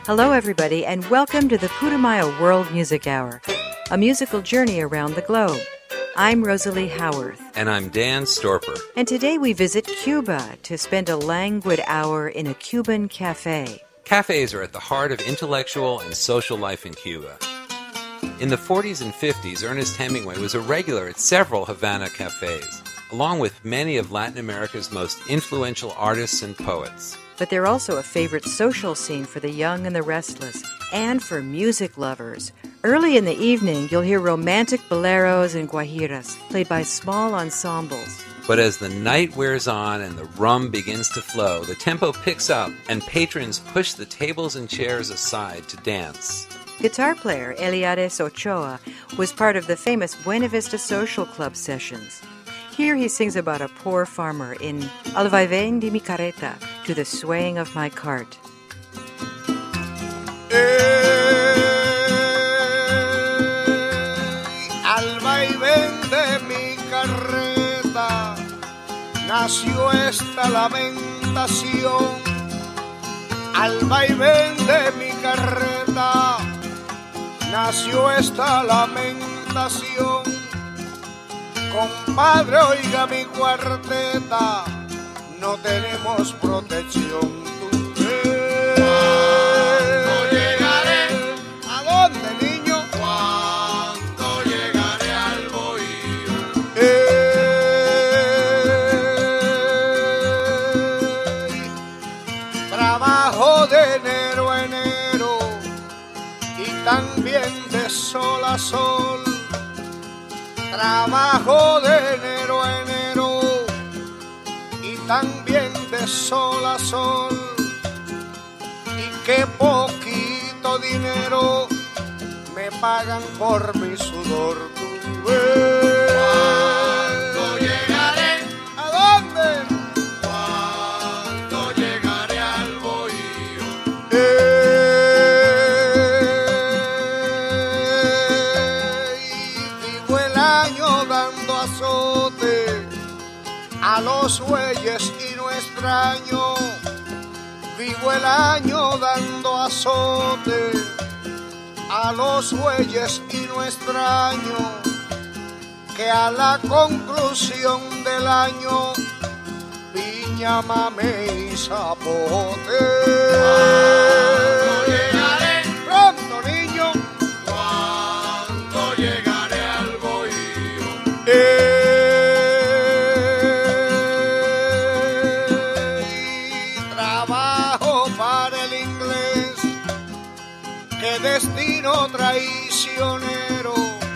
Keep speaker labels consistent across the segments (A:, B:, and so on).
A: Hello, everybody, and welcome to the Putumayo World Music Hour, a musical journey around the globe. I'm Rosalie Howarth.
B: And I'm Dan Storper.
A: And today we visit Cuba to spend a languid hour in a Cuban cafe.
B: Cafes are at the heart of intellectual and social life in Cuba. In the 40s and 50s, Ernest Hemingway was a regular at several Havana cafes, along with many of Latin America's most influential artists and poets.
A: But they're also a favorite social scene for the young and the restless, and for music lovers. Early in the evening, you'll hear romantic boleros and guajiras, played by small ensembles.
B: But as the night wears on and the rum begins to flow, the tempo picks up, and patrons push the tables and chairs aside to dance.
A: Guitar player Eliades Ochoa was part of the famous Buena Vista Social Club sessions. Here he sings about a poor farmer in Al vaivén de mi carreta, to the swaying of my cart.
C: Al vaivén de mi carreta nació esta lamentación. Al vaivén de mi carreta nació esta lamentación. Compadre, oiga mi cuarteta, no tenemos protección. ¿Cuándo llegaré? ¿A dónde, niño? ¿Cuándo llegaré al bohío? Trabajo de enero a enero y también de sol a sol. Trabajo de enero a enero y también de sol a sol. Y qué poquito dinero me pagan por mi sudor. ¿Cuándo llegaré? ¿A dónde? ¿Cuándo llegaré al bohío? Vivo el año dando azote a los bueyes y no extraño. Vivo el año dando azote a los bueyes y no extraño que a la conclusión del año piña, mame y zapote. ¿Cuándo llegaré? Pronto, niño. ¿Cuándo llegaré al bohío? Trabajo para el inglés, qué destino traicionero.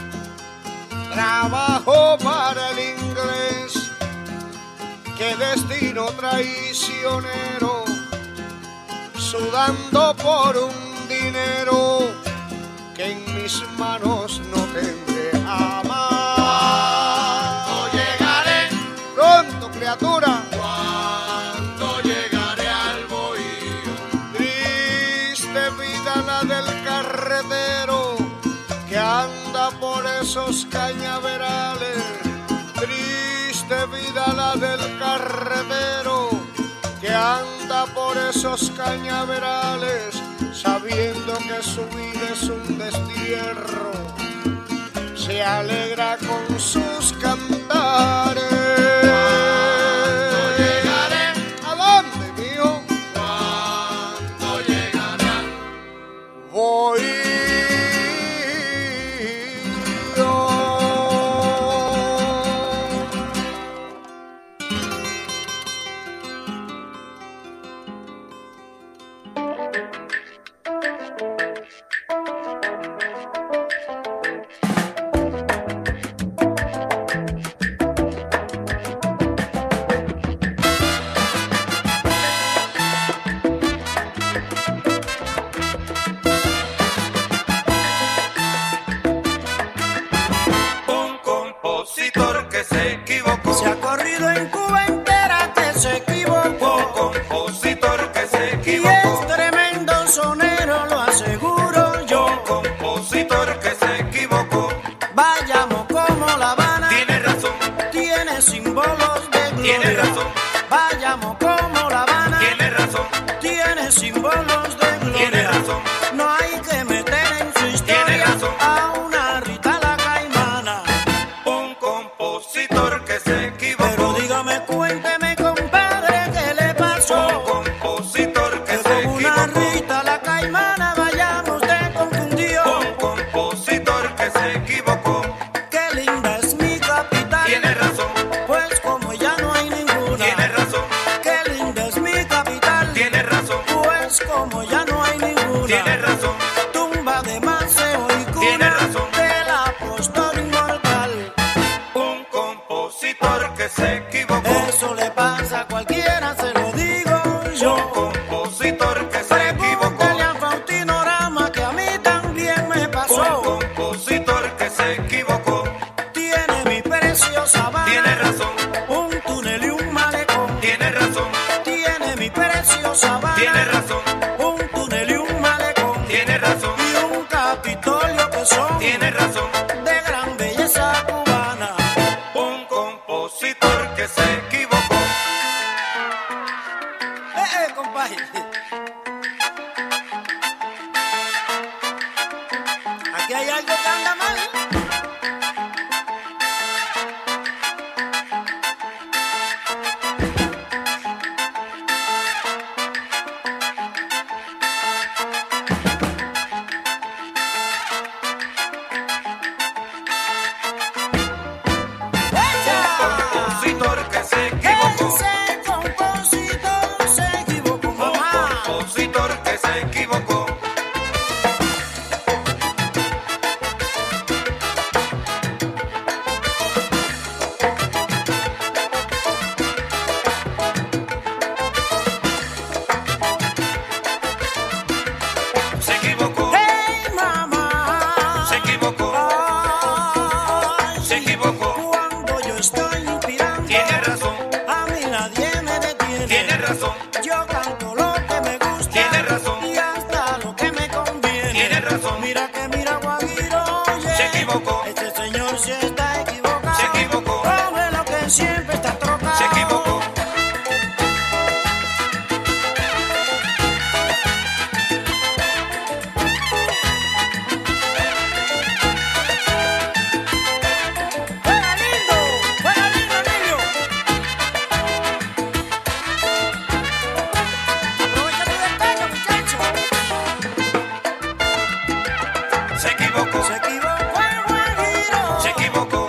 C: Trabajo para el inglés, qué destino traicionero. Sudando por un dinero que en mis manos no tendré jamás. ¿Cuándo llegaré? Pronto, criatura. ¿Cuándo llegaré al bohío? Triste vida la del carretero que anda por esos cañaverales. Triste vida la del carretero que anda por esos cañaverales, sabiendo que su vida es un destierro, se alegra con sus cantares. ¿Cuándo llegaré? ¿A dónde, mío? ¿Cuándo llegaré? Voy.
D: Se ha corrido en Cuba entera que se equivocó.
E: Un compositor que se
D: Y
E: equivocó.
D: es tremendo sonero, lo aseguro yo.
E: Un compositor que se equivocó.
D: Vayamos como La Habana,
E: Tiene razón,
D: tiene símbolos de gloria.
E: tiene razón,
D: Vayamos como La Habana,
E: tiene razón,
D: tiene símbolos de gloria.
E: tiene razón.
D: como ya no hay ninguna.
E: Tienes razón,
D: Tumba de Maceo y cuna
E: Tienes razón.
D: del apóstol inmortal.
E: un compositor que se equivocó.
D: Eso le pasa a cualquiera, se lo digo
E: Un
D: yo.
E: compositor que se equivocó.
D: Pregúntale a Faustino Rama que a mí también me
E: Un
D: pasó.
E: compositor que se equivocó.
D: Tiene mi preciosa Habana,
E: Tienes razón,
D: un túnel y un malecón.
E: tienes razón,
D: Tiene mi preciosa Habana,
E: tienes razón,
D: un túnel y un malecón.
E: tienes razón,
D: Y un Capitolio que son
E: tienes razón.
D: de gran belleza cubana.
E: Un compositor que se equivocó.
D: Compadre. Aquí hay algo que anda mal.
E: Compositor que se equivocó.
D: Ese compositor se equivocó, mamá.
E: Compositor que se equivocó. Se equivocó.
D: Hey, mamá.
E: Se equivocó.
D: Ay,
E: Se equivocó.
D: cuando yo estoy inspirando,
E: Tienes razón,
D: a mí nadie me detiene.
E: tienes razón,
D: Yo canto lo que me gusta.
E: Tienes razón.
D: Y hasta lo que me conviene.
E: Tienes razón.
D: Mira, Guajiro, oye.
E: Se equivocó.
D: Este señor se está equivocado.
E: Se equivocó.
D: Come lo que siempre está trocado.
E: se equivocó.
D: ¡Fuera lindo, niño! Aprovecha tu despecho, muchacho.
E: Se equivocó.
D: Se equivocó el Guajiro.
E: Se equivocó.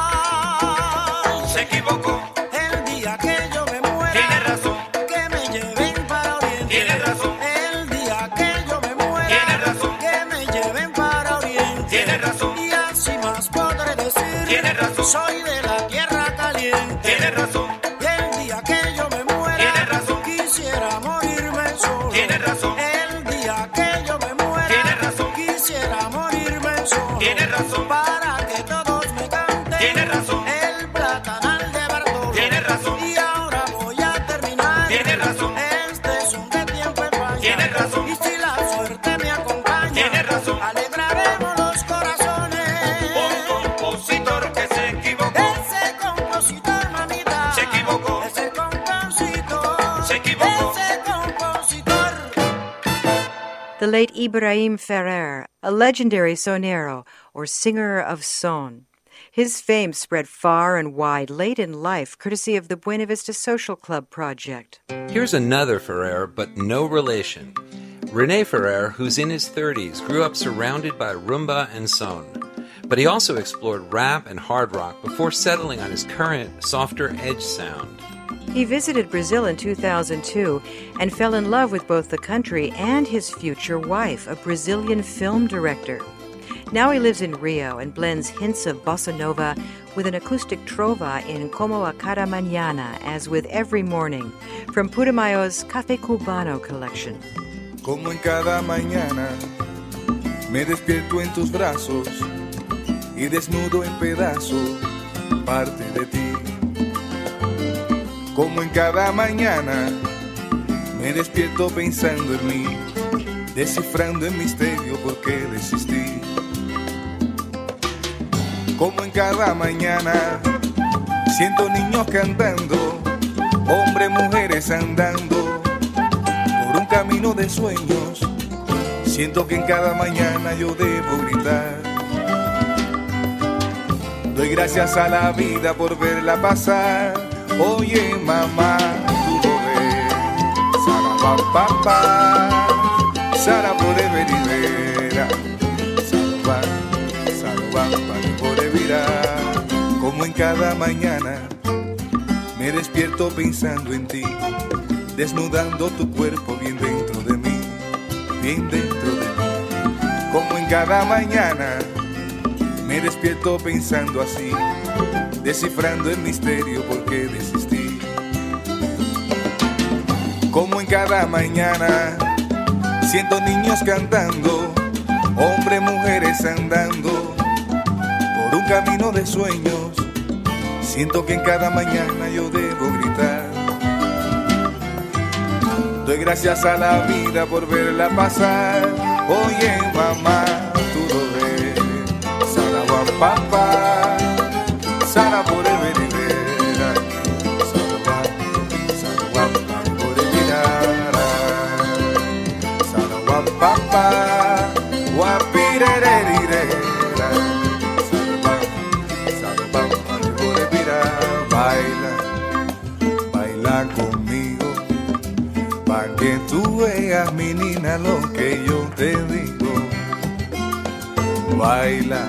D: Ay,
E: Se equivocó.
D: el día que yo me muera,
E: Tienes razón,
D: que me lleven para Oriente.
E: tienes razón,
D: El día que yo me muera,
E: Tienes razón.
D: que me lleven para Oriente.
E: Tienes razón.
D: Y así más podré decir,
E: Tienes razón.
D: soy de la tierra caliente.
E: tienes razón,
D: Y el día que yo me muera,
E: Tienes razón.
D: quisiera morirme solo.
E: Tienes razón.
D: El día que yo me muera,
E: Tienes razón.
D: quisiera morirme solo.
E: Tienes razón.
D: Para que todos me canten.
E: Tienes razón.
D: El platanal de Bartolo.
E: Tienes razón.
D: Y ahora voy a terminar.
E: Tienes razón.
D: Este son de tiempo en España.
E: Tienes razón.
D: Y si la suerte me acompaña,
E: Tienes razón.
D: alegraremos los corazones.
E: un compositor que se equivocó.
D: Ese compositor, mamita.
E: Se equivocó.
D: Ese compositor.
E: Se equivocó.
D: Ese compositor.
A: The late Ibrahim Ferrer, a legendary sonero or singer of son. His fame spread far and wide late in life, courtesy of the Buena Vista Social Club project.
B: Here's another Ferrer, but no relation. Rene Ferrer, who's in his 30s, grew up surrounded by rumba and son. But he also explored rap and hard rock before settling on his current, softer edge sound.
A: He visited Brazil in 2002 and fell in love with both the country and his future wife, a Brazilian film director. Now he lives in Rio and blends hints of bossa nova with an acoustic trova in Como a Cada Mañana, as with Every Morning, from Putumayo's Café Cubano collection.
F: Como en cada mañana me despierto en tus brazos y desnudo en pedazos parte de ti. Como en cada mañana me despierto pensando en mí, descifrando el misterio por qué desistí. Como en cada mañana siento niños cantando, hombres, mujeres andando por un camino de sueños. Siento que en cada mañana yo debo gritar. Doy gracias a la vida por verla pasar. Oye mamá, tú lo ves. Sarapapapá, Sara por Everivera. Sarapapapá, por Evira. Como en cada mañana me despierto pensando en ti, desnudando tu cuerpo bien dentro de mí. bien dentro de mí. Como en cada mañana me despierto pensando así, descifrando el misterio por qué desistí. Como en cada mañana siento niños cantando, hombres, mujeres andando por un camino de sueños. Siento que en cada mañana yo debo gritar. Doy gracias a la vida por verla pasar. Oye mamá, tú lo ves. Sara papá, Sara por el venidera. Sara por el mirara. Sara papá, guapirererirera. Baila conmigo, pa' que tú veas, mi nina, lo que yo te digo. Baila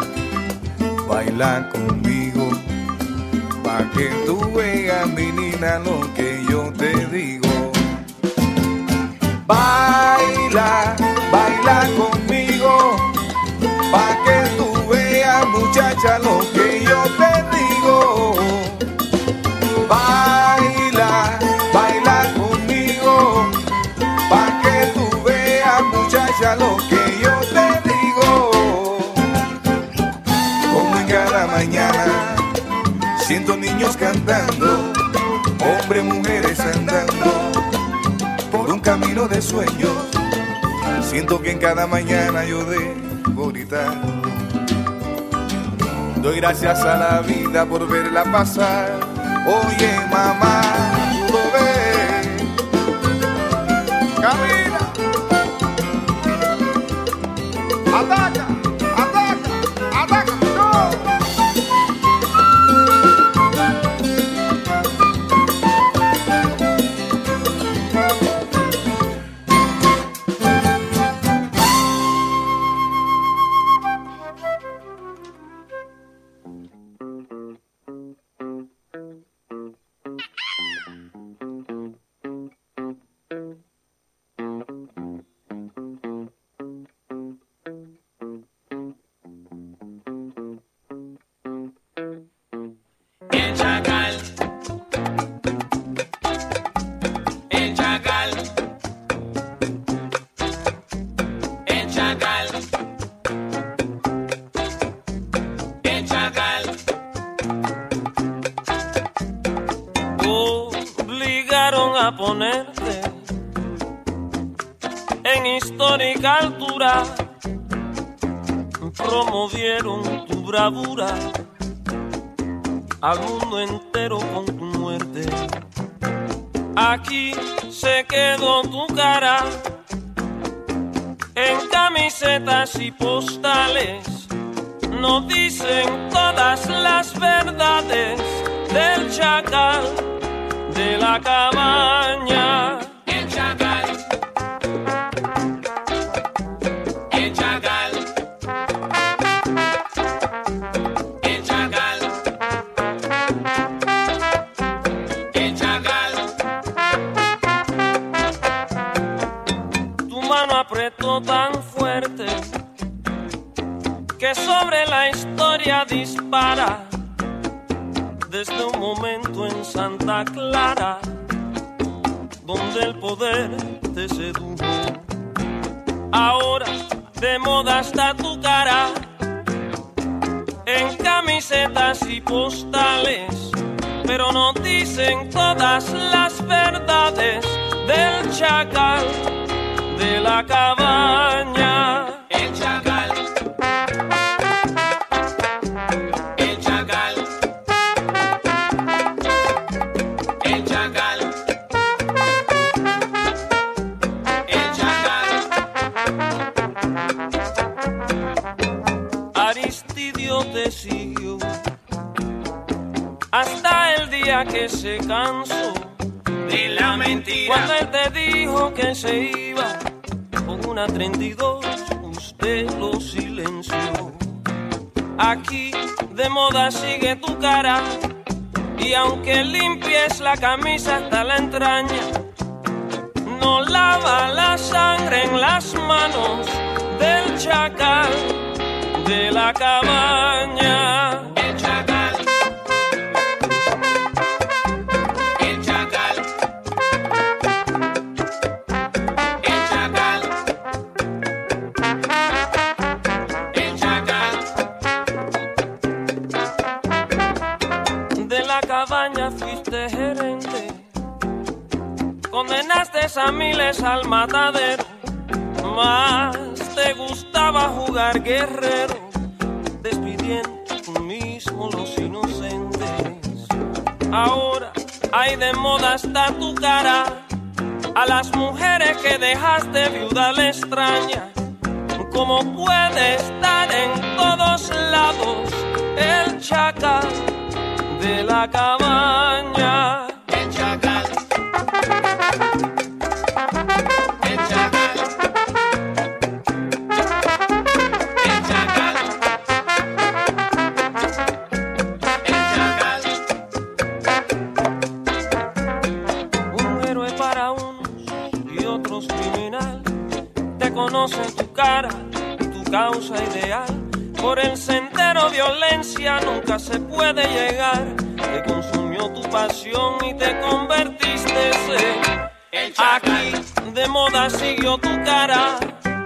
F: conmigo, pa' que tú veas, mi nina, lo que yo te digo. Baila conmigo, pa' que tú veas, muchacha, lo que yo te digo. Baila conmigo, pa' que tú veas, muchacha, lo que yo te digo. Como en cada mañana siento niños cantando, hombres, mujeres andando por un camino de sueños. Siento que en cada mañana yo debo gritar. Doy gracias a la vida por verla pasar. Oye mamá, tú lo ves. Camina. Ataca, ataca, ataca. No.
G: a ponerte en histórica altura, promovieron tu bravura al mundo entero con tu muerte. Aquí se quedó tu cara en camisetas y postales. Nos dicen todas las verdades del chacal de la cabaña. El chacal, el chacal, el chacal, el chacal. Tu mano apretó tan fuerte que sobre la historia dispara desde un momento en Santa Clara donde el poder te sedujo. Ahora de moda está tu cara en camisetas y postales, pero no dicen todas las verdades del chacal de la cabaña. El chacal, el chacal, el chacal, el chacal. Aristidio te siguió hasta el día que se cansó de la mentira. Cuando él te dijo que se iba con una 32, usted lo silenció. Aquí de moda sigue tu cara, y aunque limpies la camisa hasta la entraña, no lava la sangre en las manos del chacal de la cabaña. El chacal, el chacal, el chacal, el chacal. De la cabaña fuiste gerente, condenaste a miles al matadero, más te gustaba jugar guerrero, despidiendo tú mismo los inocentes. Ahora hay de moda hasta tu cara, a las mujeres que dejaste viuda le extraña. Como puede estar en todos lados el chacal de la cabaña. El chacal. El chacal. El chacal. El chacal. Un héroe para unos y otros criminal. Te conocen tu cara, tu causa ideal. Por el sendero violencia nunca se puede llegar. Te consumió tu pasión y te convertiste en aquí. De moda siguió tu cara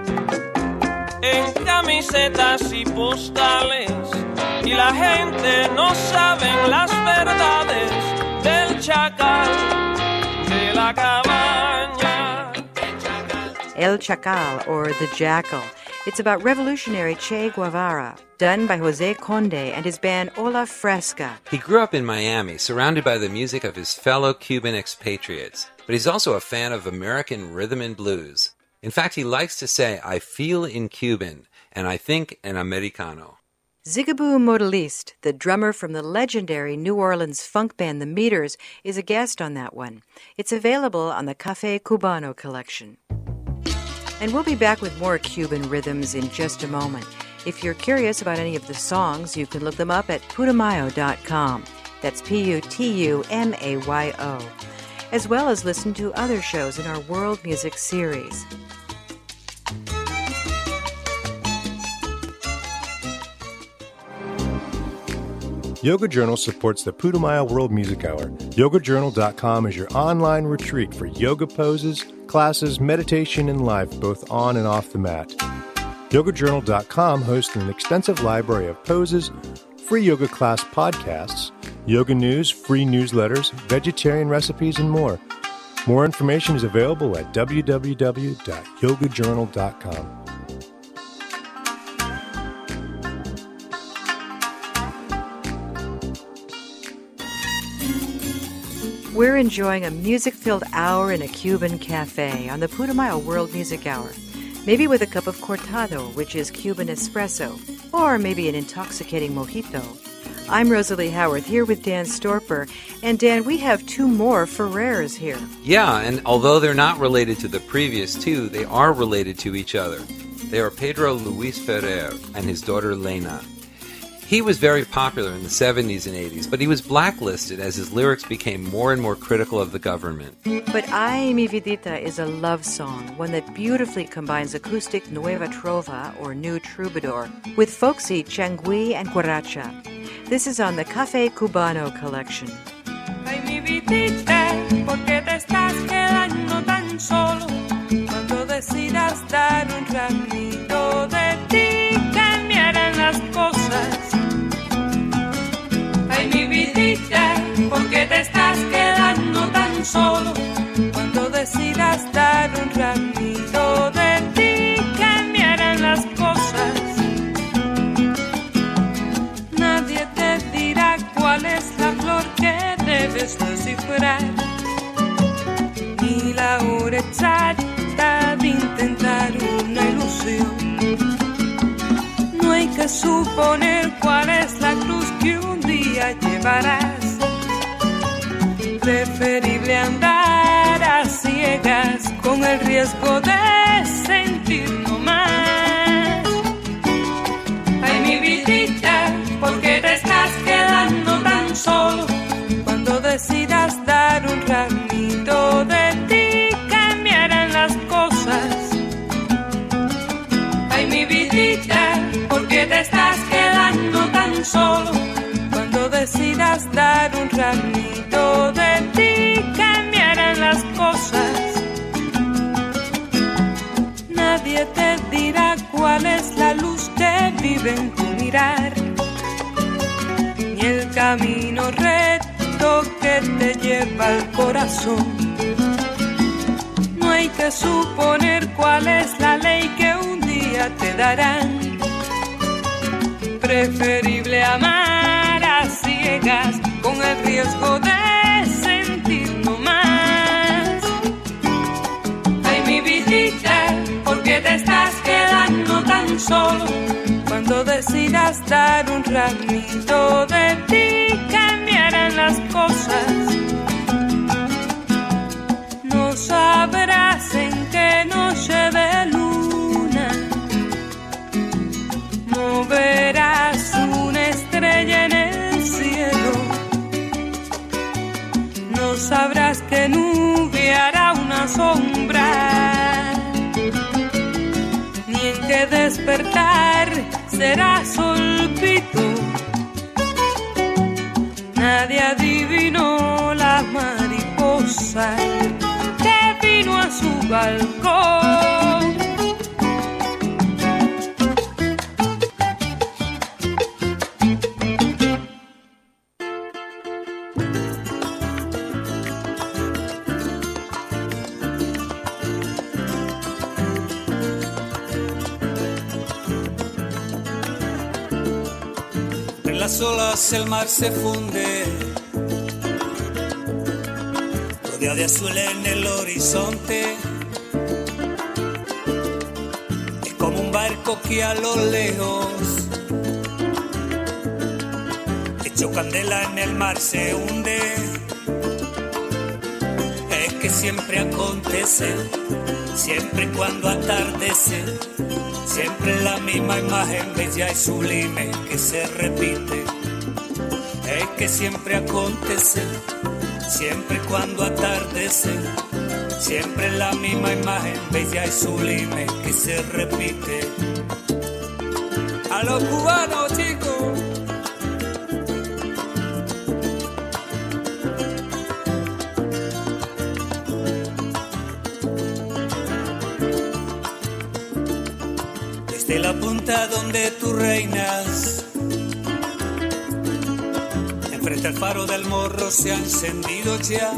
G: en camisetas y postales. Y la gente no sabe las verdades del chacal de la cabaña.
A: El Chacal, or The Jackal. It's about revolutionary Che Guevara, done by Jose Conde and his band Ola Fresca.
B: He grew up in Miami, surrounded by the music of his fellow Cuban expatriates, but he's also a fan of American rhythm and blues. In fact, he likes to say, I feel in Cuban, and I think en Americano.
A: Zigaboo Modaliste, the drummer from the legendary New Orleans funk band The Meters, is a guest on that one. It's available on the Café Cubano collection. And we'll be back with more Cuban rhythms in just a moment. If you're curious about any of the songs, you can look them up at Putumayo.com. That's Putumayo. As well as listen to other shows in our World Music series.
H: Yoga Journal supports the Putumayo World Music Hour. YogaJournal.com is your online retreat for yoga poses, classes, meditation, and life, both on and off the mat. YogaJournal.com hosts an extensive library of poses, free yoga class podcasts, yoga news, free newsletters, vegetarian recipes, and more. More information is available at www.yogajournal.com.
A: We're enjoying a music-filled hour in a Cuban cafe on the Putumayo World Music Hour. Maybe with a cup of cortado, which is Cuban espresso, or maybe an intoxicating mojito. I'm Rosalie Howarth here with Dan Storper. And Dan, we have two more Ferrers here.
B: Yeah, and although they're not related to the previous two, they are related to each other. They are Pedro Luis Ferrer and his daughter Lena. He was very popular in the 70s and 80s, but he was blacklisted as his lyrics became more and more critical of the government.
A: But Ay Mi Vidita is a love song, one that beautifully combines acoustic Nueva Trova, or New Troubadour, with folksy Changui and Guaracha. This is on the Café Cubano collection.
I: Ay mi vidita, ¿por qué te estás quedando tan solo? Cuando decidas dar un ramito de ti, cambiarán las cosas. Ay mi vidita, ¿por qué te estás quedando tan solo? Cuando decidas dar un ramito de ti, cambiarán las cosas. Nadie te dirá cuál es la flor que debes descifrar, ni la hora exacta de intentar una ilusión. No hay que suponer cuál es la cruz que un día llevarás. Preferible andar a ciegas con el riesgo de sentir no más. Ay mi vidita, ¿por qué te estás quedando tan solo? Cuando decidas dar un ramito de ti, cambiará en tu mirar, ni el camino recto que te lleva al corazón. No hay que suponer cuál es la ley que un día te darán. Preferible amar a ciegas con el riesgo de sentir no más. Ay, mi vidita, ¿por qué te estás quedando tan solo? Cuando decidas dar un ramito de ti, cambiarán las cosas. No sabrás en qué noche de luna no verás una estrella en el cielo. No sabrás que nube hará una sombra, ni en qué despertar será solpito. Nadie adivinó la mariposa que vino a su balcón.
J: En las olas el mar se funde, rodea de azul en el horizonte. Es como un barco que a lo lejos, hecho candela en el mar, se hunde. Es que siempre acontece, siempre y cuando atardece, siempre la misma imagen bella y sublime que se repite. Es que siempre acontece, siempre y cuando atardece, siempre la misma imagen bella y sublime que se repite. A los cubanos, chicos. De la punta donde tú reinas, enfrente al faro del Morro se ha encendido ya.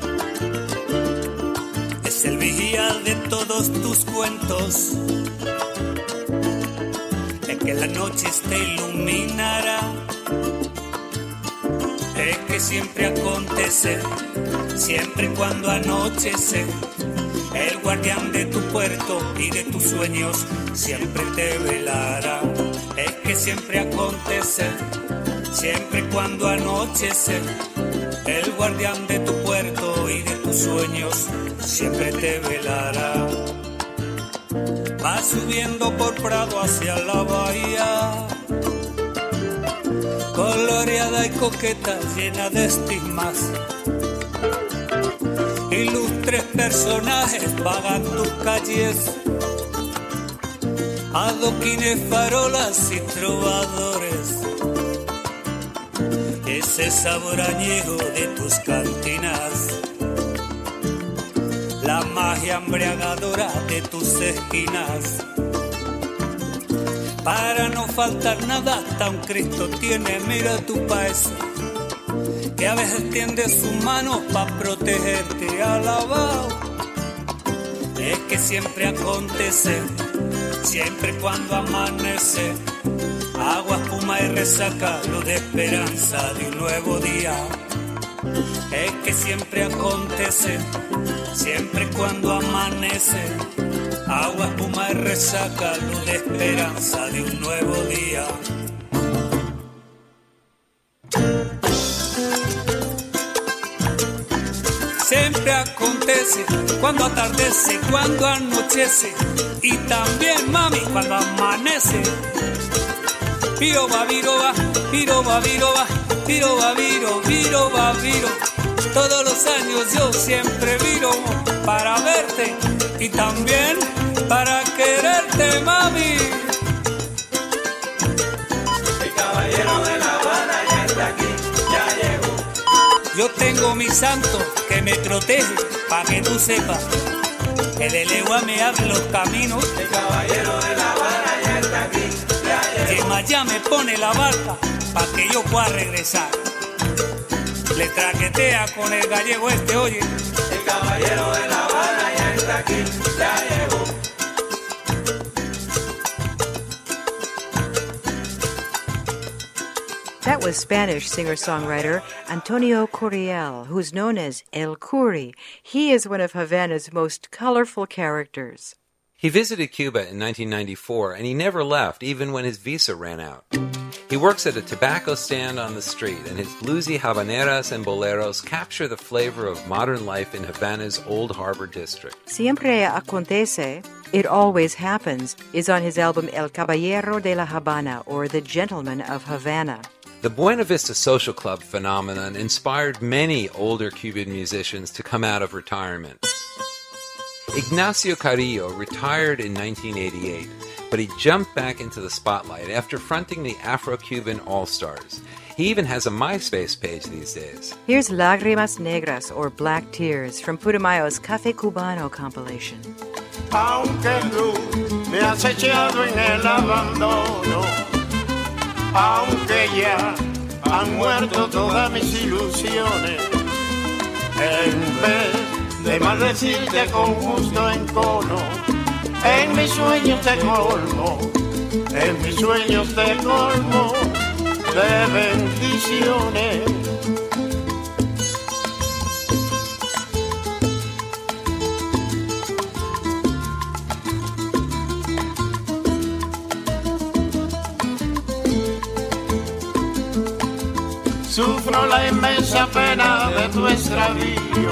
J: Es el vigía de todos tus cuentos, el que en la noche te iluminará. Es que siempre acontece, siempre y cuando anochece, el guardián de tu puerto y de tus sueños siempre te velará. Es que siempre acontece, siempre y cuando anochece, el guardián de tu puerto y de tus sueños siempre te velará. Va subiendo por Prado hacia la bahía, coloreada y coqueta, llena de estigmas. Ilustres personajes vagan tus calles, adoquines, farolas y trovadores. Ese sabor añejo de tus cantinas, la magia embriagadora de tus esquinas. Para no faltar nada, hasta un Cristo tiene, mira tu país, que a veces tiende sus manos para protegerte, alabao. Es que siempre acontece, siempre cuando amanece, agua, espuma y resaca, luz de esperanza de un nuevo día. Es que siempre acontece, siempre cuando amanece, agua, espuma y resaca, luz de esperanza de un nuevo día. Siempre acontece cuando atardece, cuando anochece, y también, mami, cuando amanece. Viroba, viroba, viroba, viroba, viroba, viro, viroba, viro. Todos los años yo siempre viro para verte y también para quererte, mami.
E: El caballero de La Habana ya está aquí, ya llegó.
J: Yo tengo mi santo que me protege, pa' que tú sepas que de legua me abre los caminos.
E: El caballero de La Habana ya está aquí, ya llegó.
J: Y más ya me pone la barca pa' que yo pueda regresar. Le traquetea con el gallego este, oye.
E: El caballero de La Habana ya está aquí, ya llegó.
A: That was Spanish singer-songwriter Antonio Curiel, who's known as El Curi. He is one of Havana's most colorful characters.
B: He visited Cuba in 1994, and he never left, even when his visa ran out. He works at a tobacco stand on the street, and his bluesy habaneras and boleros capture the flavor of modern life in Havana's Old Harbor district.
A: Siempre Acontece, It Always Happens, is on his album El Caballero de la Habana, or The Gentleman of Havana.
B: The Buena Vista Social Club phenomenon inspired many older Cuban musicians to come out of retirement. Ignacio Carrillo retired in 1988, but he jumped back into the spotlight after fronting the Afro-Cuban All-Stars. He even has a MySpace page these days.
A: Here's Lágrimas Negras, or Black Tears, from Putumayo's Café Cubano compilation.
C: Aunque tú me has echado en el abandono, aunque ya han muerto todas mis ilusiones, en vez de maldecirte con justo encono, en mis sueños te colmo, en mis sueños te colmo de bendiciones. Sufro la inmensa pena de tu extravío,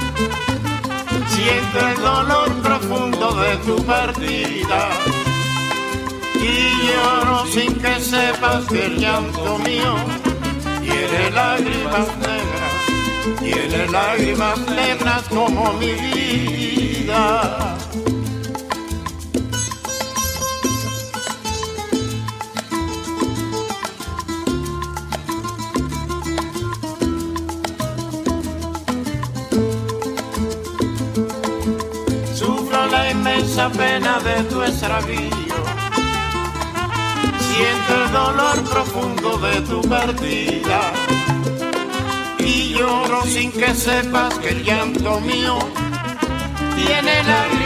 C: siento el dolor profundo de tu partida, y lloro sin que sepas que el llanto mío tiene lágrimas negras como mi vida. Inmensa pena de tu extravío, siento el dolor profundo de tu partida, y lloro sin que sepas que el llanto mío tiene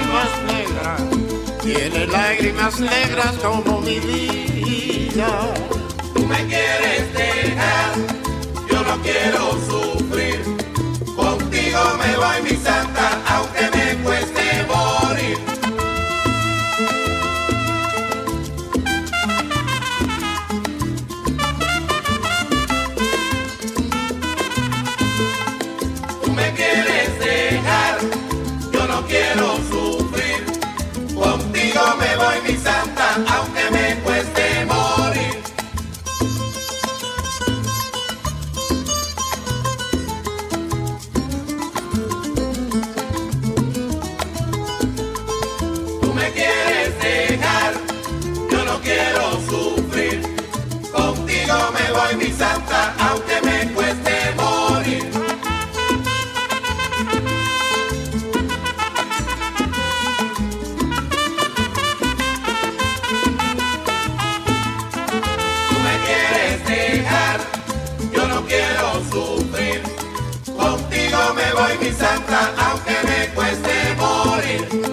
C: lágrimas negras como mi vida.
E: Tú me quieres dejar, yo no quiero sufrir, contigo me voy mi santa, aunque me cueste morir. Tú me quieres dejar, yo no quiero sufrir, contigo me voy mi santa, aunque me cueste morir. Tú me quieres dejar, yo no quiero sufrir, contigo me voy mi santa, aunque me cueste morir. Tú me quieres dejar, yo no quiero sufrir, contigo me voy mi santa, aunque me cueste morir.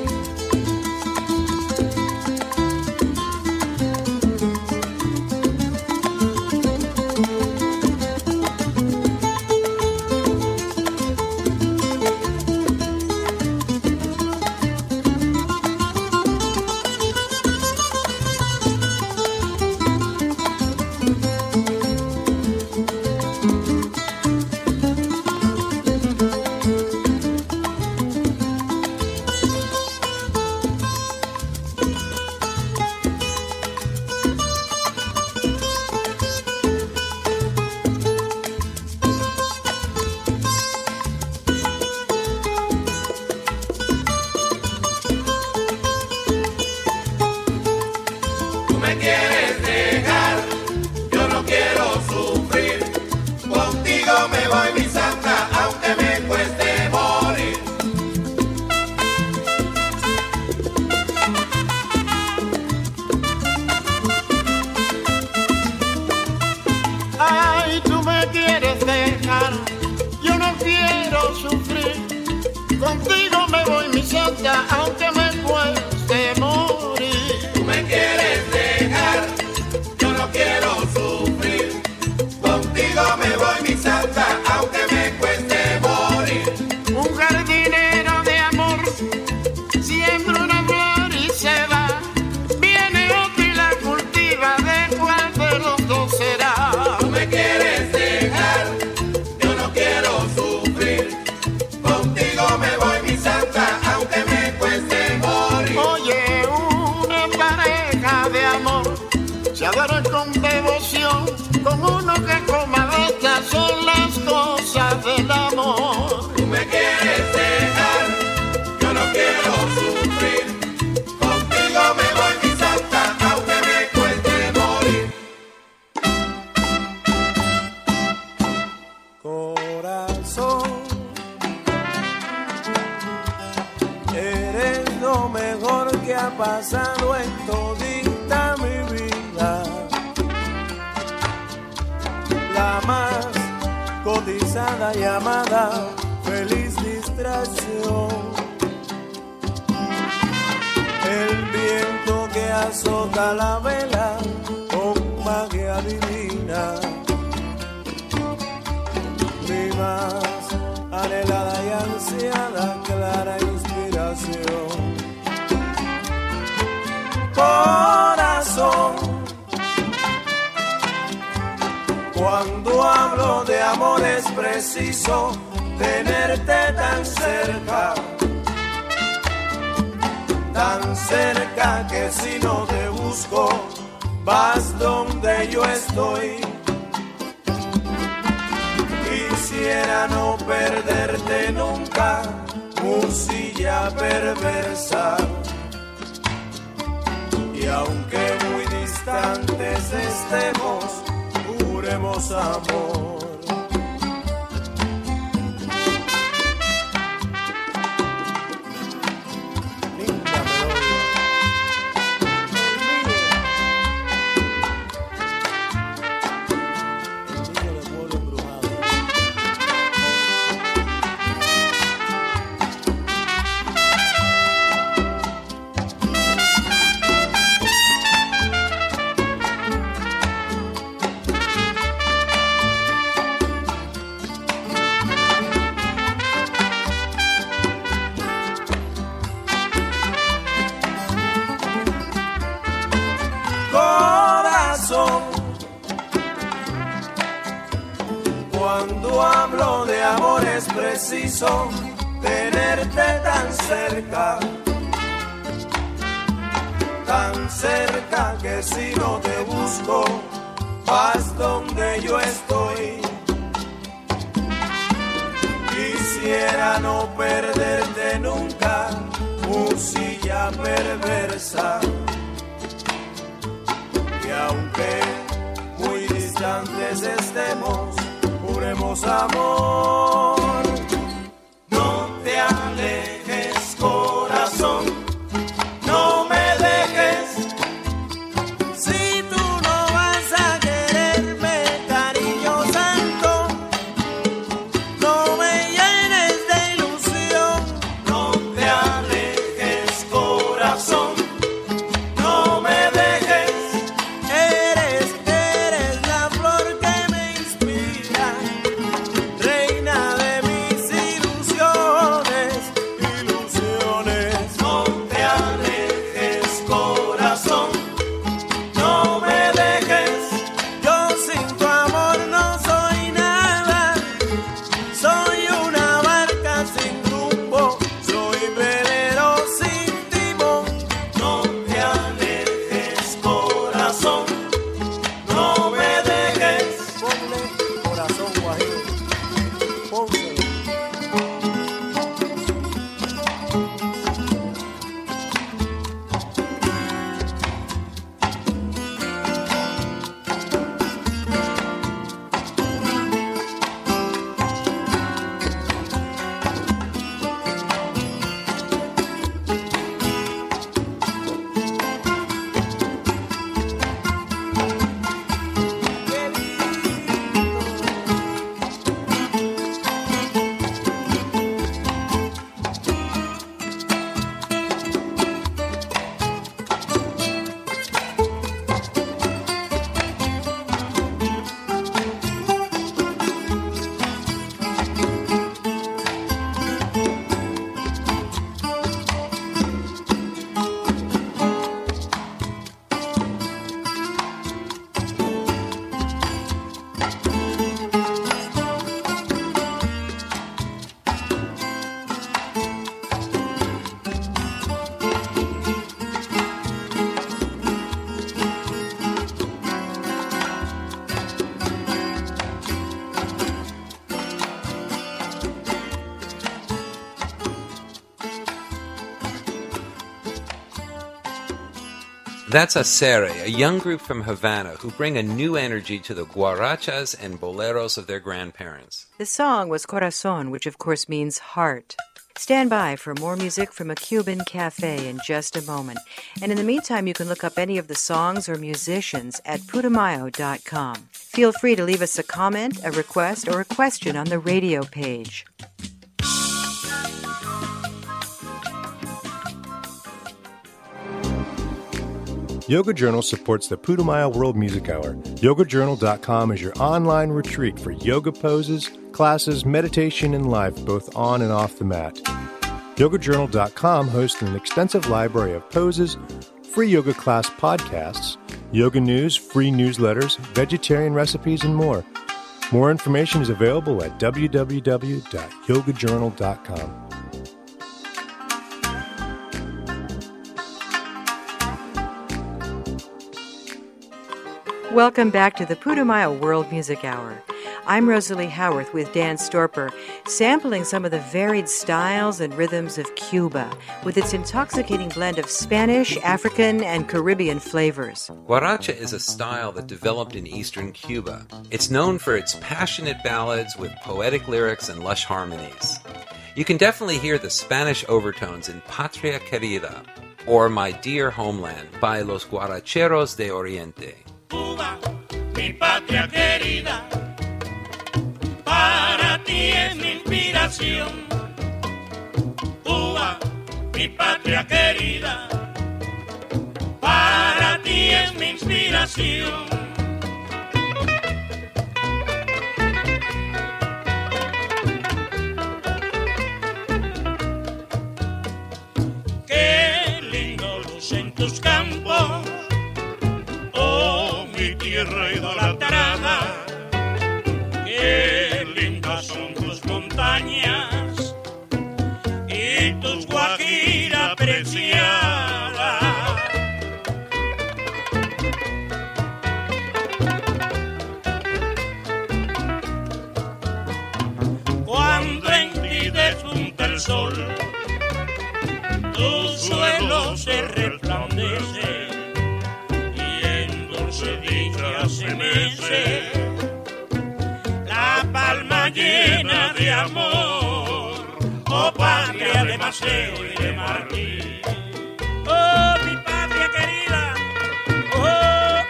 C: con uno que coma de estas son las cosas del amor.
E: Tú me quieres dejar, yo no quiero sufrir. Contigo me voy mi santa, aunque me cueste morir.
K: Corazón, eres lo mejor que ha pasado en todita mi vida. La más cotizada y amada, feliz distracción. El viento que azota la vela con magia divina. Mi más anhelada y ansiada, clara inspiración. Corazón, cuando hablo de amor es preciso tenerte tan cerca que si no te busco, vas donde yo estoy. Quisiera no perderte nunca, musilla perversa. Y aunque muy distantes estemos, juremos amor. Cuando hablo de amor es preciso tenerte tan cerca que si no te busco, vas donde yo estoy. Quisiera no perderte nunca, musilla perversa. Y aunque muy distantes estemos, juremos amor. No te alejes, corazón, no me dejes. Si tú no vas a quererme, cariño santo, no me llenes de ilusión. No te alejes, corazón, no me dejes. Eres la flor que me inspira, reina de
B: That's Acere, a young group from Havana who bring a new energy to the guarachas and boleros of their grandparents.
A: The song was Corazón, which of course means heart. Stand by for more music from a Cuban cafe in just a moment. And in the meantime, you can look up any of the songs or musicians at Putumayo.com. Feel free to leave us a comment, a request, or a question on the radio page.
H: Yoga Journal supports the Putumayo World Music Hour. YogaJournal.com is your online retreat for yoga poses, classes, meditation, and life, both on and off the mat. YogaJournal.com hosts an extensive library of poses, free yoga class podcasts, yoga news, free newsletters, vegetarian recipes, and more. More information is available at www.yogajournal.com.
A: Welcome back to the Putumayo World Music Hour. I'm Rosalie Howarth with Dan Storper, sampling some of the varied styles and rhythms of Cuba with its intoxicating blend of Spanish, African, and Caribbean flavors.
B: Guaracha is a style that developed in eastern Cuba. It's known for its passionate ballads with poetic lyrics and lush harmonies. You can definitely hear the Spanish overtones in Patria Querida, or My Dear Homeland, by Los Guaracheros de Oriente.
E: Cuba, mi patria querida, para ti es mi inspiración. Cuba, mi patria querida, para ti es mi inspiración. Qué lindo lucen tus campos, tierra idolatrada, qué lindas son tus montañas y tus Guajira preciada. Cuando en ti despunta el sol, tu suelo se resplandece, dicha se mece, la palma llena de amor, oh patria de Maceo y de Martín. Oh, mi patria querida, oh.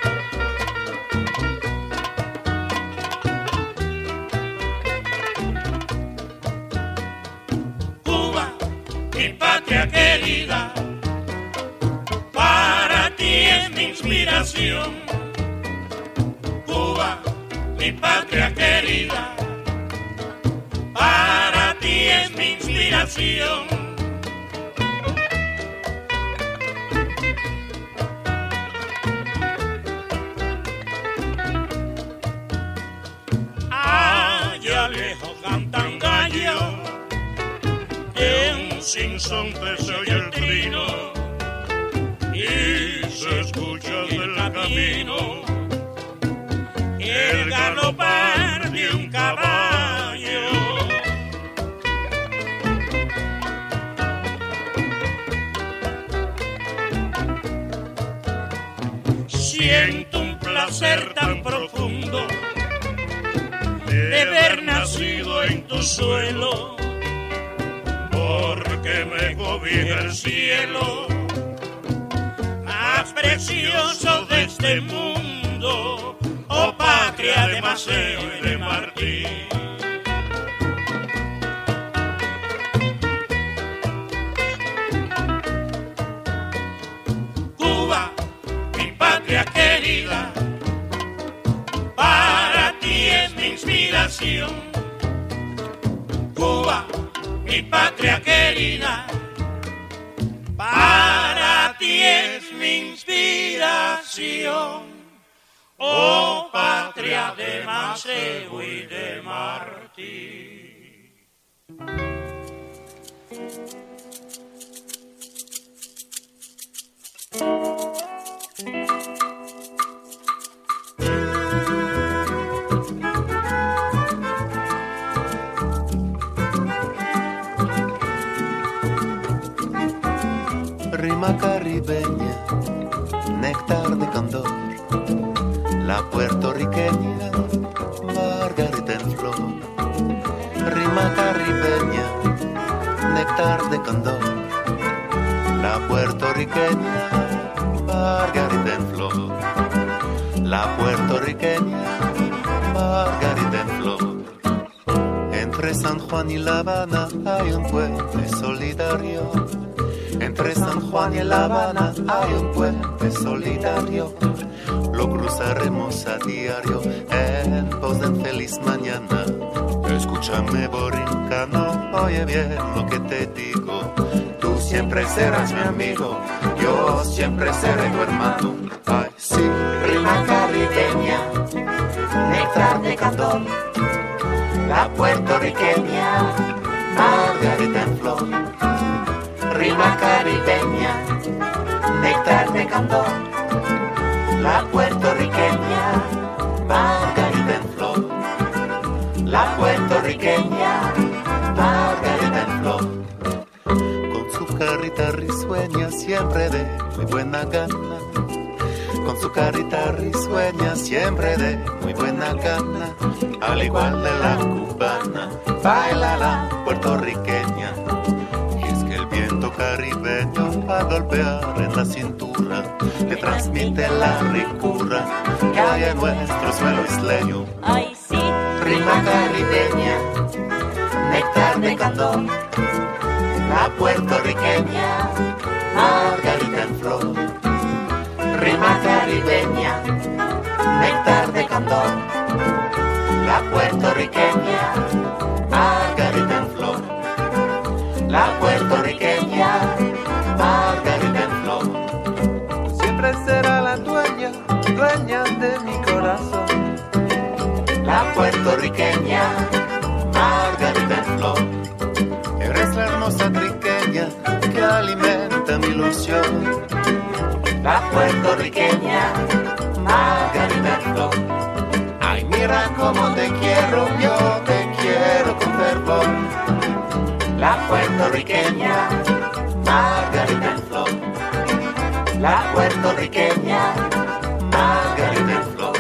E: Cuba, mi patria querida, para ti es mi inspiración. Cuba, mi patria querida, para ti es mi inspiración. Allá lejos cantan gallos, en sinsonte se oye el trino y se escucha del camino el galopar de un caballo. Siento un placer tan profundo de haber nacido en tu suelo, porque me gobierna el cielo más precioso de este mundo, oh patria de Maceo y de Martín. Cuba, mi patria querida, para ti es mi inspiración. Cuba, mi patria querida, para ti es mi inspiración. Oh patria de Maceo y de Martín.
L: Rima caribeña, puertorriqueña, margarita en flor, rima caribeña, néctar de candor. La puertorriqueña, margarita en flor, la puertorriqueña, margarita en flor. Entre San Juan y La Habana hay un puente solidario. Entre San Juan y La Habana hay un puente solidario. Lo cruzaremos a diario en pos de feliz mañana. Escúchame, borincano, oye bien lo que te digo. Tú siempre serás mi amigo, yo siempre seré tu hermano. Ay, sí,
E: rima caribeña, néctar de candor. La puertorriqueña, margarita en flor. Rima caribeña, néctar de candor. La puertorriqueña, margarita en flor. La puertorriqueña, margarita en flor.
L: Con su carita risueña siempre de muy buena gana. Con su carita risueña siempre de muy buena gana. Al igual de la cubana, baila la puertorriqueña. Y es que el viento caribeño al golpear en la cintura le transmite la ricura que hay en nuestro suelo isleño.
E: Ay, sí, rima caribeña, néctar de candor. La puertorriqueña, margarita en flor. Rima caribeña, néctar de candor. La puertorriqueña, margarita en flor. La puertorriqueña, margarita en flor.
K: Siempre será la dueña, dueña de mi corazón.
E: La puertorriqueña, margarita en flor.
L: Eres la hermosa triqueña que alimenta mi ilusión.
E: La puertorriqueña, margarita en flor.
L: Ay, mira cómo te quiero, yo te quiero con fervor.
E: La puertorriqueña, margarita en flor. La puertorriqueña, margarita en flor.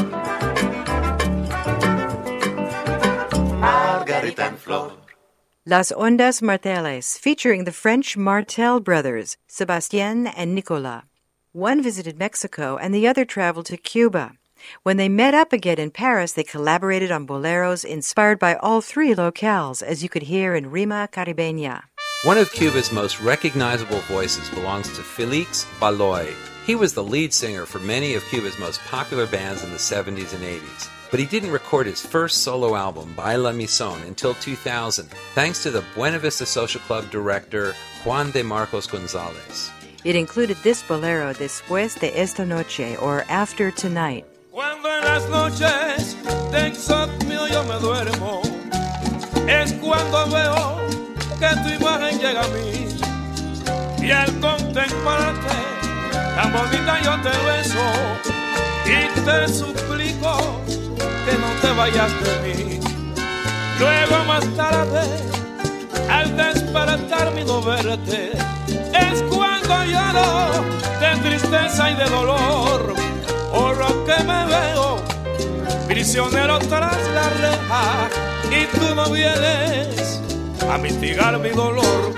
E: Margarita en flor.
A: Las Ondas Marteles, featuring the French Martel brothers, Sebastien and Nicolas. One visited Mexico and the other traveled to Cuba. When they met up again in Paris, they collaborated on boleros inspired by all three locales, as you could hear in Rima Caribeña.
B: One of Cuba's most recognizable voices belongs to Felix Baloy. He was the lead singer for many of Cuba's most popular bands in the 70s and 80s. But he didn't record his first solo album, Baila Mi Son, until 2000, thanks to the Buena Vista Social Club director Juan de Marcos Gonzalez.
A: It included this bolero, Después de esta noche, or After Tonight.
G: Cuando en las noches de insomnio yo me duermo, es cuando veo que tu imagen llega a mí. Y al contemplarte, tan bonita yo te beso y te suplico que no te vayas de mí. Luego más tarde, al despertar mi no verte, es cuando lloro de tristeza y de dolor, por lo que me veo prisionero tras la reja y tú no vienes a mitigar mi dolor.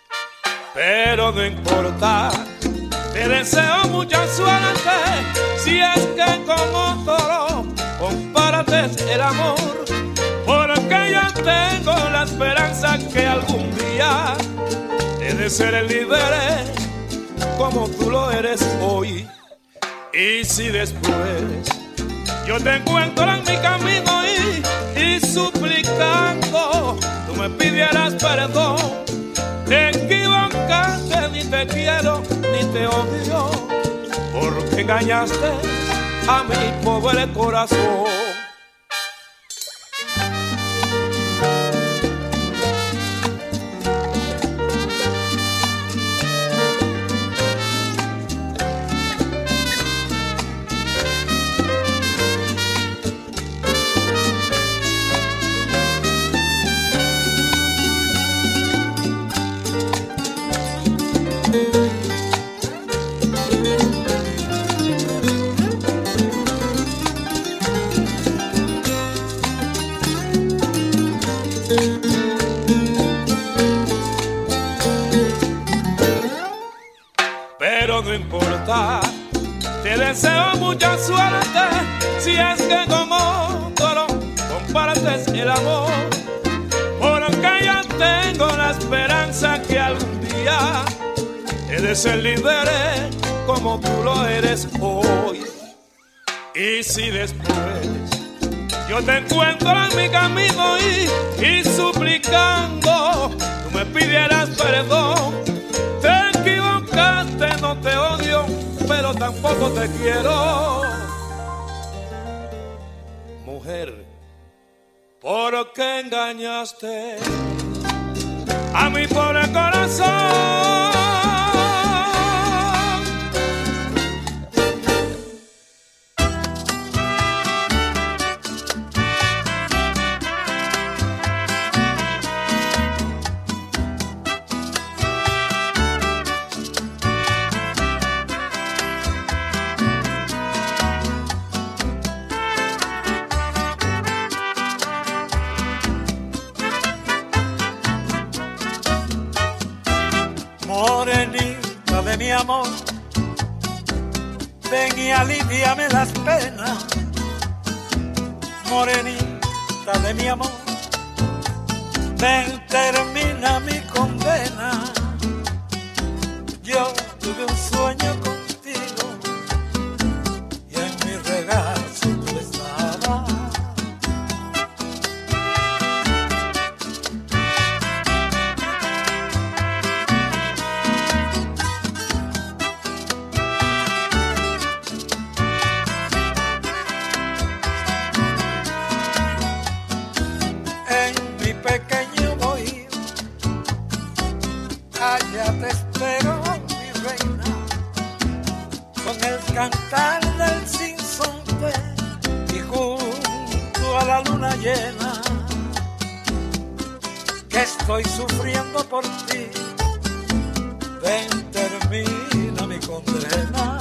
G: Pero no importa, te deseo mucha suerte, si es que con otro compárate el amor, porque yo tengo la esperanza que algún día he de ser el líder como tú lo eres hoy. Y si después yo te encuentro en mi camino y suplicando tú me pidieras perdón, te equivocaste, ni te quiero ni te odio, porque engañaste a mi pobre corazón. importa. Te deseo mucha suerte si es que con otro compartes el amor, porque yo tengo la esperanza que algún día he de ser libre como tú lo eres hoy. Y si después yo te encuentro en mi camino y suplicando tú me pidieras perdón, te equivocaste, no te odio, pero tampoco te quiero. Mujer, ¿por qué engañaste a mi pobre corazón?
J: Morenita de mi amor, ven y aliviame las penas. Morenita de mi amor, ven, termina mi condena. Yo tuve un sueño contigo y en mi regazo tú estabas. Allá te espero, mi reina, con el cantar del sinsonte y junto a la luna llena, que estoy sufriendo por ti. Ven, termina mi condena.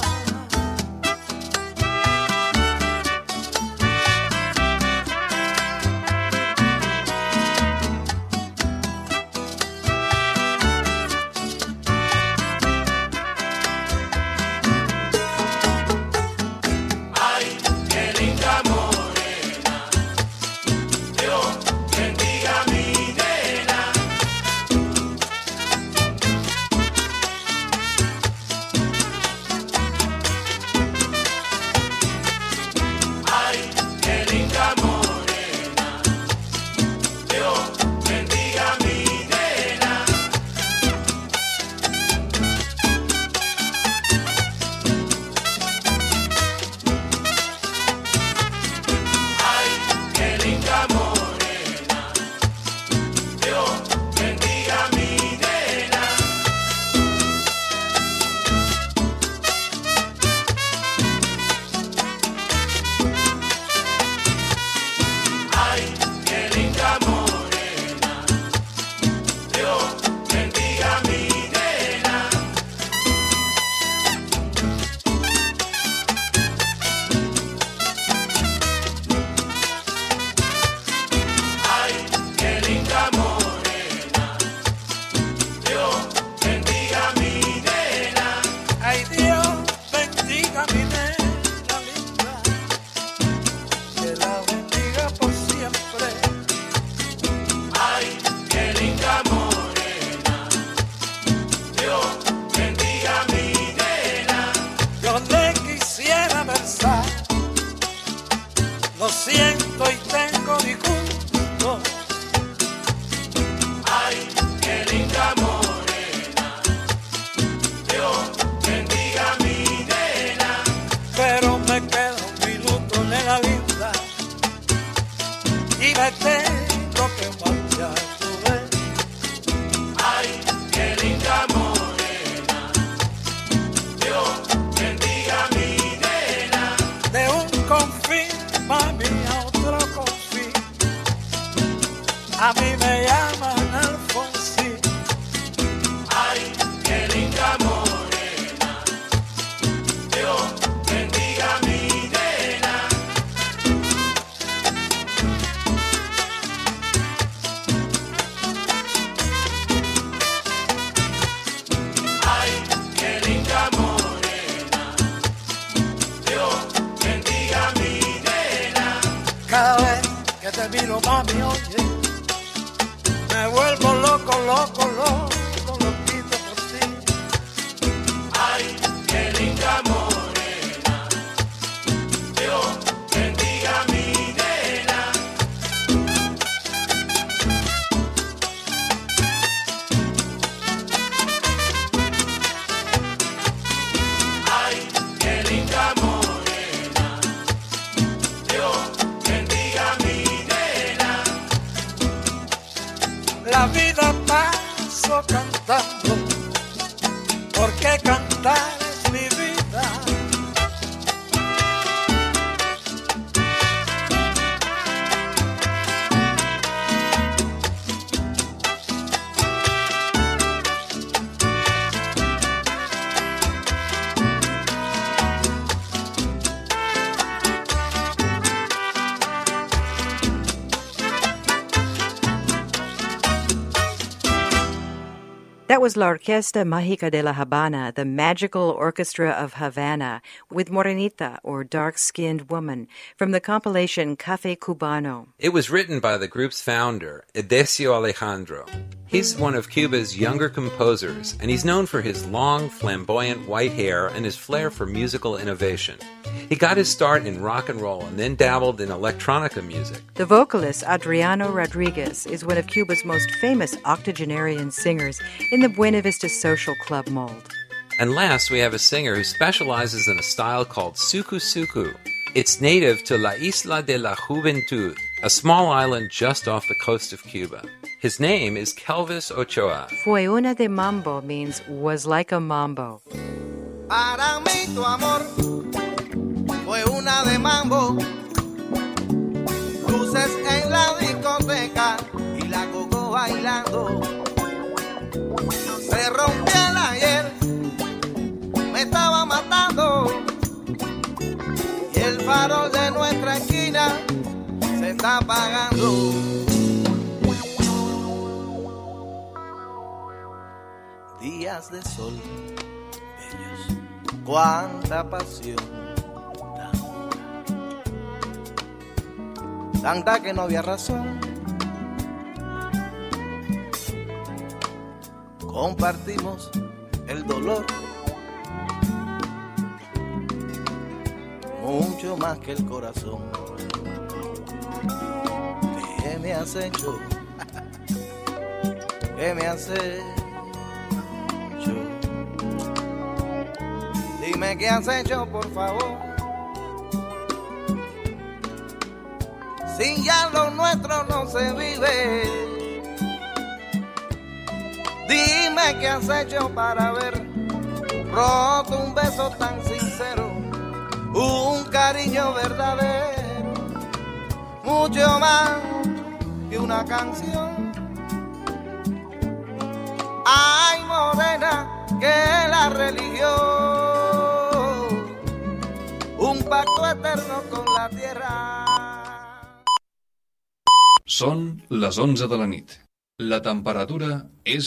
D: te miro, mami, oye, me vuelvo loco, loco, loco, loquito por ti.
E: Ay, qué linda morena, Dios bendiga a mi nena. Ay, qué linda morena, Dios bendiga a mi nena.
D: La vida paso cantando, porque cantar es mi vida.
A: That was La Orquesta Mágica de La Habana, the magical orchestra of Havana, with Morenita, or dark-skinned woman, from the compilation Café Cubano.
B: It was written by the group's founder, Edesio Alejandro. He's one of Cuba's younger composers, and he's known for his long, flamboyant white hair and his flair for musical innovation. He got his start in rock and roll and then dabbled in electronica music.
A: The vocalist Adriano Rodriguez is one of Cuba's most famous octogenarian singers in the Buena Vista Social Club mold.
B: And last, we have a singer who specializes in a style called suku suku. It's native to La Isla de la Juventud, a small island just off the coast of Cuba. His name is Kelvis Ochoa.
A: Fue una de mambo means was like a mambo.
D: Para mí tu amor fue una de mambo, luces en la discoteca y la coco bailando. Se rompió el ayer, me estaba matando, y el farol de nuestra esquina se está apagando. Días de sol, bellos, cuánta pasión, tanta que no había razón. Compartimos el dolor, mucho más que el corazón. ¿Qué me has hecho? ¿Qué me has hecho? Dime qué has hecho, por favor. Si ya lo nuestro no se vive, dime qué has hecho para haber roto un beso tan sincero, un cariño verdadero, mucho más que una canción. Ay, morena, que la religión, un pacto eterno con la tierra.
M: Són les 11 de la nit. La temperatura és